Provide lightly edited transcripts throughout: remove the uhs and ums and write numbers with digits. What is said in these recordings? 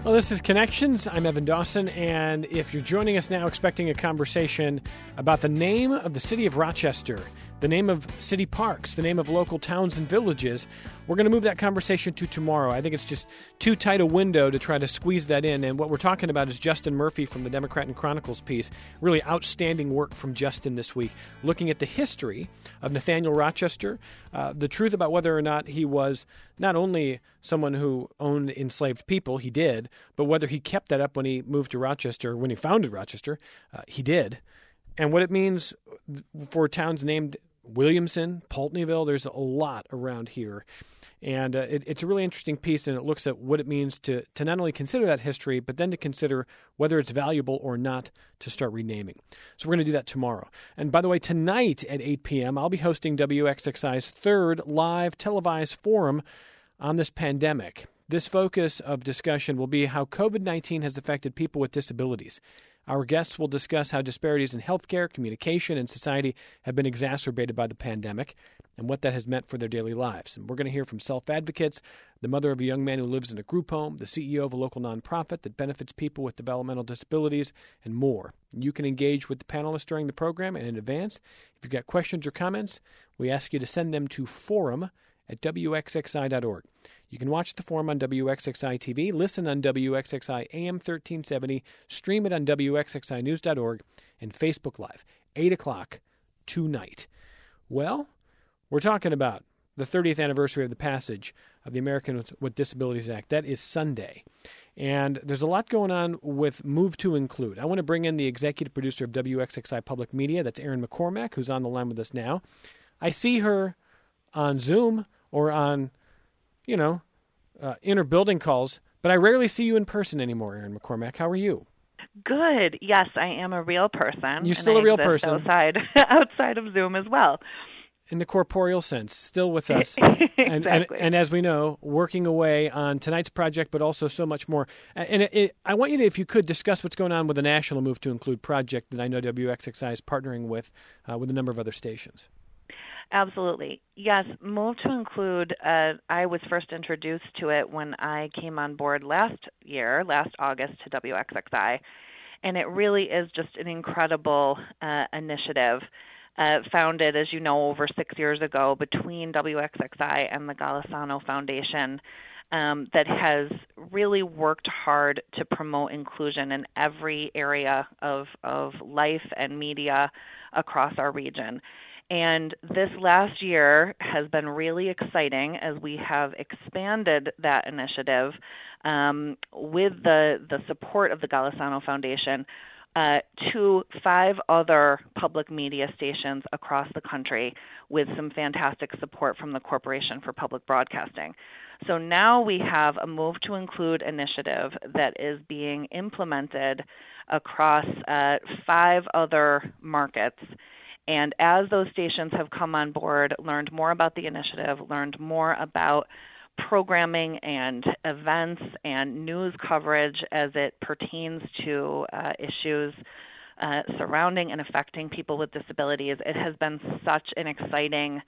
Well, this is Connections. I'm Evan Dawson, and if you're joining us now expecting a conversation about the name of the city of Rochester, the name of city parks, the name of local towns and villages, we're going to move that conversation to tomorrow. I think it's just too tight a window to try to squeeze that in, and what we're talking about is Justin Murphy from the Democrat and Chronicles piece. Really outstanding work from Justin this week, looking at the history of Nathaniel Rochester, the truth about whether or not he was not only someone who owned enslaved people, he did, but whether he kept that up when he moved to Rochester, when he founded Rochester, he did, and what it means for towns named Williamson, Pulteneyville. There's a lot around here. And it's a really interesting piece, and it looks at what it means to not only consider that history, but then to consider whether it's valuable or not to start renaming. So we're going to do that tomorrow. And by the way, tonight at 8 p.m., I'll be hosting WXXI's third live televised forum on this pandemic. This focus of discussion will be how COVID-19 has affected people with disabilities. Our guests will discuss how disparities in healthcare, communication, and society have been exacerbated by the pandemic and what that has meant for their daily lives. And we're going to hear from self-advocates, the mother of a young man who lives in a group home, the CEO of a local nonprofit that benefits people with developmental disabilities, and more. You can engage with the panelists during the program and in advance. If you've got questions or comments, we ask you to send them to forum@wxxi.org. You can watch the forum on WXXI TV, listen on WXXI AM 1370, stream it on WXXInews.org, and Facebook Live, 8 o'clock tonight. Well, we're talking about the 30th anniversary of the passage of the Americans with Disabilities Act. That is Sunday. And there's a lot going on with Move to Include. I want to bring in the executive producer of WXXI Public Media. That's Erin McCormack, who's on the line with us now. I see her on Zoom or on inter-building calls, but I rarely see you in person anymore, Erin McCormack. How are you? Good. Yes, I am a real person. You're still a real person. Outside of Zoom as well. In the corporeal sense, still with us. Exactly. And as we know, working away on tonight's project, but also so much more. And I want you to, if you could, discuss what's going on with the National Move to Include project that I know WXXI is partnering with a number of other stations. Absolutely. Yes, Move to Include, I was first introduced to it when I came on board last August, to WXXI, and it really is just an incredible initiative founded, as you know, over 6 years ago between WXXI and the Golisano Foundation that has really worked hard to promote inclusion in every area of life and media across our region. And this last year has been really exciting as we have expanded that initiative with the support of the Golisano Foundation to 5 other public media stations across the country with some fantastic support from the Corporation for Public Broadcasting. So now we have a Move to Include initiative that is being implemented across 5 other markets. And as those stations have come on board, learned more about the initiative, learned more about programming and events and news coverage as it pertains to issues surrounding and affecting people with disabilities, it has been such an exciting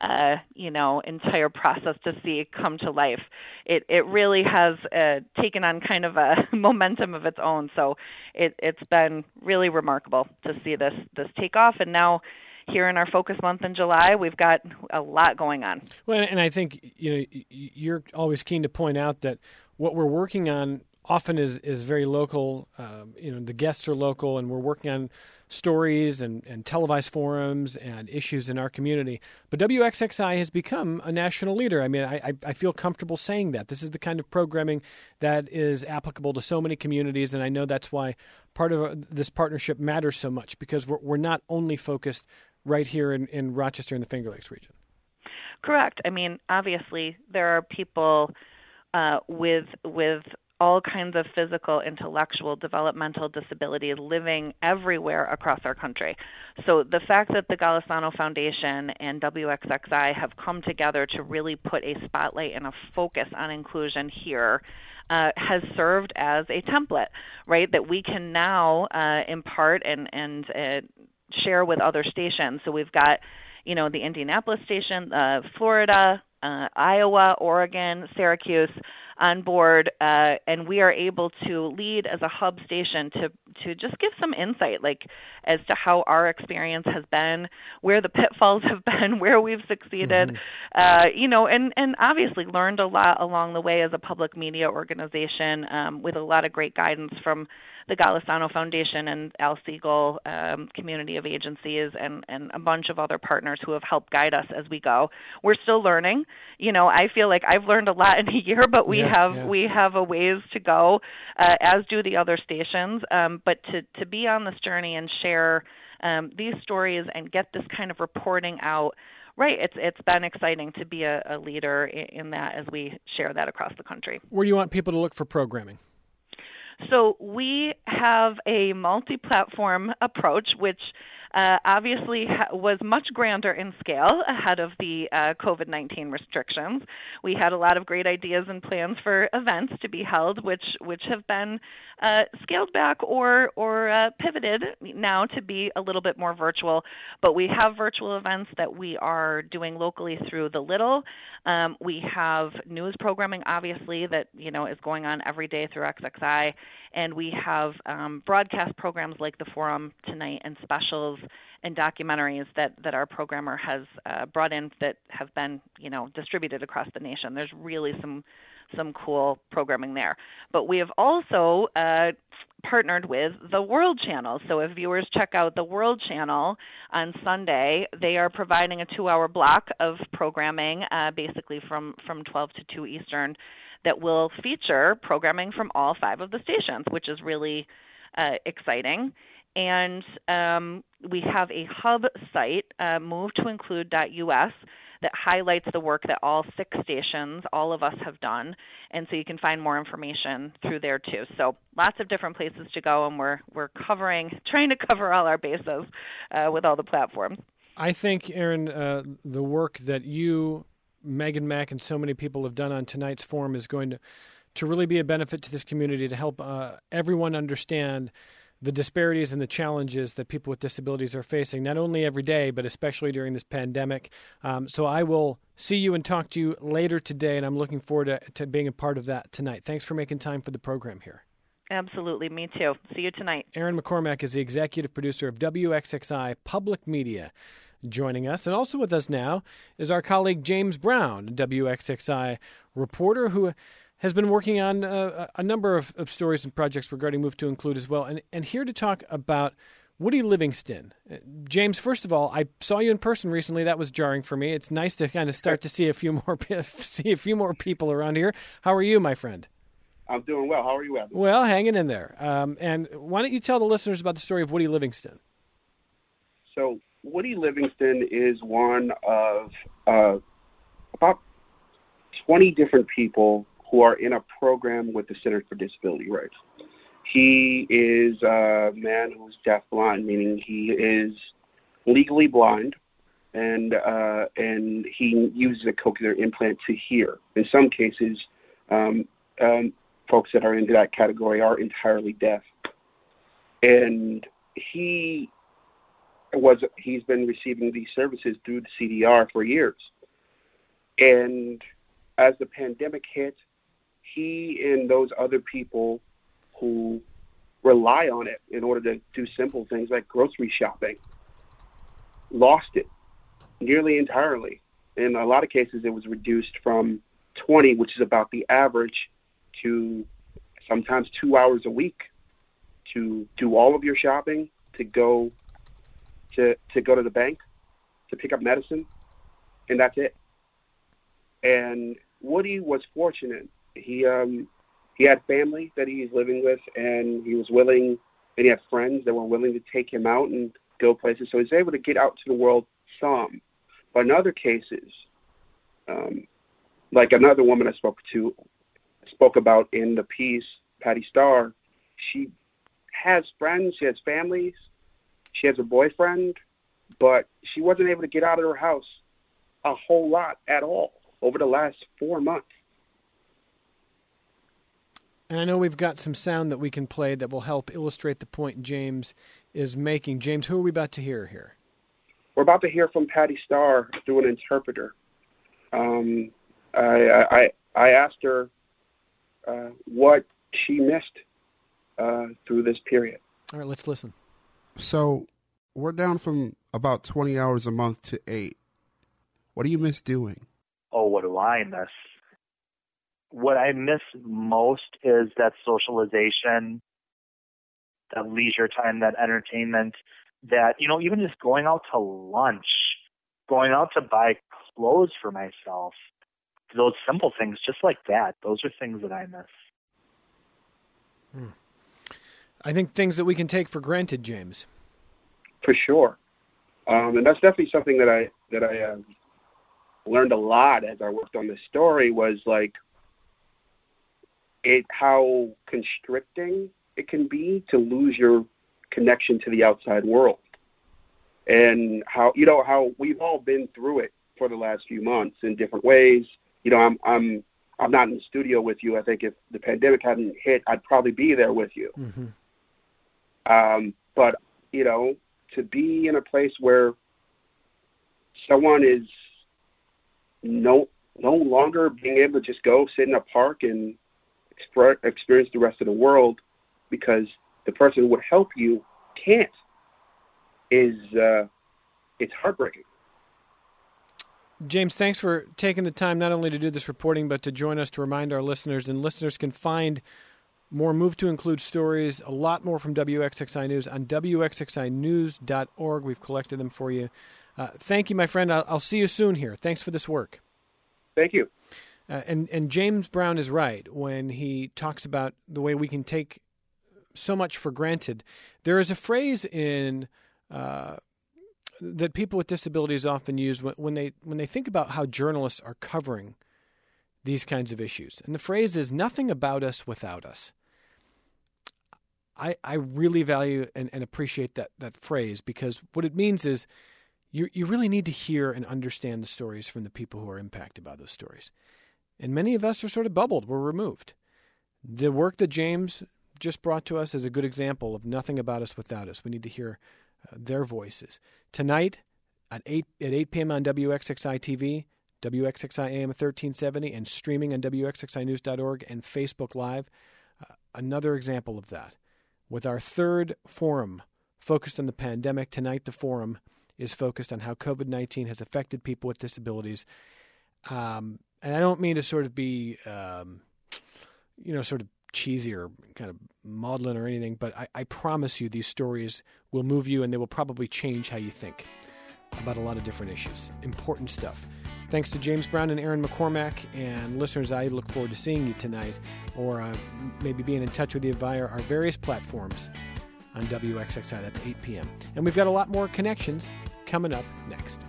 entire process to see come to life. It really has taken on kind of a momentum of its own. So it's been really remarkable to see this take off. And now here in our focus month in July, we've got a lot going on. Well, and I think you're always keen to point out that what we're working on often is very local. The guests are local, and we're working on stories and televised forums and issues in our community. But WXXI has become a national leader. I mean, I feel comfortable saying that. This is the kind of programming that is applicable to so many communities, and I know that's why part of this partnership matters so much, because we're not only focused right here in Rochester and the Finger Lakes region. Correct. I mean, obviously, there are people with all kinds of physical, intellectual, developmental disabilities living everywhere across our country. So the fact that the Golisano Foundation and WXXI have come together to really put a spotlight and a focus on inclusion here has served as a template, right, that we can now impart and share with other stations. So we've got, the Indianapolis station, Florida, Iowa, Oregon, Syracuse on board, and we are able to lead as a hub station to just give some insight, like as to how our experience has been, where the pitfalls have been, where we've succeeded, and obviously learned a lot along the way as a public media organization, with a lot of great guidance from the Golisano Foundation and Al Siegel community of agencies and a bunch of other partners who have helped guide us as we go. We're still learning. I feel like I've learned a lot in a year, but we have a ways to go, as do the other stations. But to be on this journey and share these stories and get this kind of reporting out, right, it's been exciting to be a leader in that as we share that across the country. Where do you want people to look for programming? So we have a multi-platform approach, which obviously was much grander in scale ahead of the COVID-19 restrictions. We had a lot of great ideas and plans for events to be held, which have been scaled back or pivoted now to be a little bit more virtual. But we have virtual events that we are doing locally through The Little. We have news programming, obviously, that is going on every day through XXI, and we have broadcast programs like The Forum tonight and specials and documentaries that our programmer has brought in that have been distributed across the nation. There's really some cool programming there. But we have also partnered with the World Channel. So if viewers check out the World Channel on Sunday, they are providing a 2-hour block of programming, basically from 12 to 2 Eastern, that will feature programming from all 5 of the stations, which is really exciting. And we have a hub site, movetoinclude.us, that highlights the work that all 6 stations, all of us have done. And so you can find more information through there too. So lots of different places to go, and we're trying to cover all our bases with all the platforms. I think, Erin, the work that you, Megan Mack, and so many people have done on tonight's forum is going to really be a benefit to this community, to help everyone understand the disparities and the challenges that people with disabilities are facing, not only every day, but especially during this pandemic. So I will see you and talk to you later today, and I'm looking forward to being a part of that tonight. Thanks for making time for the program here. Absolutely. Me too. See you tonight. Erin McCormack is the executive producer of WXXI Public Media. Joining us, and also with us now, is our colleague James Brown, WXXI reporter, who has been working on a number of stories and projects regarding Move to Include as well, and here to talk about Woody Livingston. James, first of all, I saw you in person recently. That was jarring for me. It's nice to kind of start to see a few more people around here. How are you, my friend? I'm doing well. How are you, Evan? Well, hanging in there. And why don't you tell the listeners about the story of Woody Livingston? So Woody Livingston is one of about 20 different people who are in a program with the Center for Disability Rights. He is a man who's deafblind, meaning he is legally blind, and he uses a cochlear implant to hear. In some cases, folks that are into that category are entirely deaf. And he's been receiving these services through the CDR for years. And as the pandemic hit, he and those other people who rely on it in order to do simple things like grocery shopping lost it nearly entirely. In a lot of cases, it was reduced from 20, which is about the average, to sometimes 2 hours a week to do all of your shopping, to go to the bank, to pick up medicine, and that's it. And Woody was fortunate. He had family that he's living with, and he had friends that were willing to take him out and go places. So he's able to get out to the world some. But in other cases, like another woman I spoke about in the piece, Patty Starr, she has friends, she has families, she has a boyfriend, but she wasn't able to get out of her house a whole lot at all over the last 4 months. And I know we've got some sound that we can play that will help illustrate the point James is making. James, who are we about to hear here? We're about to hear from Patty Starr through an interpreter. I asked her what she missed through this period. All right, let's listen. So we're down from about 20 hours a month to 8. What do you miss doing? Oh, what do I miss? What I miss most is that socialization, that leisure time, that entertainment, that, even just going out to lunch, going out to buy clothes for myself, those simple things just like that. Those are things that I miss. I think things that we can take for granted, James. For sure. And that's definitely something that I learned a lot as I worked on this story was like how constricting it can be to lose your connection to the outside world. And how we've all been through it for the last few months in different ways. I'm not in the studio with you. I think if the pandemic hadn't hit, I'd probably be there with you. Mm-hmm. But to be in a place where someone is no longer being able to just go sit in a park and experience the rest of the world because the person who would help you can't it's heartbreaking. James, thanks for taking the time not only to do this reporting, but to join us to remind our listeners. And listeners can find more Move to Include stories, a lot more from WXXI News on WXXInews.org. We've collected them for you. Thank you, my friend. I'll see you soon here. Thanks for this work. Thank you. And James Brown is right when he talks about the way we can take so much for granted. There is a phrase in that people with disabilities often use when they think about how journalists are covering these kinds of issues. And the phrase is nothing about us without us. I really value and appreciate that phrase because what it means is you really need to hear and understand the stories from the people who are impacted by those stories. And many of us are sort of bubbled. We're removed. The work that James just brought to us is a good example of nothing about us without us. We need to hear their voices. Tonight at 8 p.m. on WXXI TV, WXXI AM 1370, and streaming on WXXInews.org and Facebook Live. Another example of that. With our third forum focused on the pandemic, tonight the forum is focused on how COVID-19 has affected people with disabilities. And I don't mean to sort of be, sort of cheesy or kind of maudlin or anything, but I promise you these stories will move you and they will probably change how you think about a lot of different issues. Important stuff. Thanks to James Brown and Aaron McCormack. And listeners, I look forward to seeing you tonight or maybe being in touch with you via our various platforms on WXXI. That's 8 p.m. And we've got a lot more connections coming up next.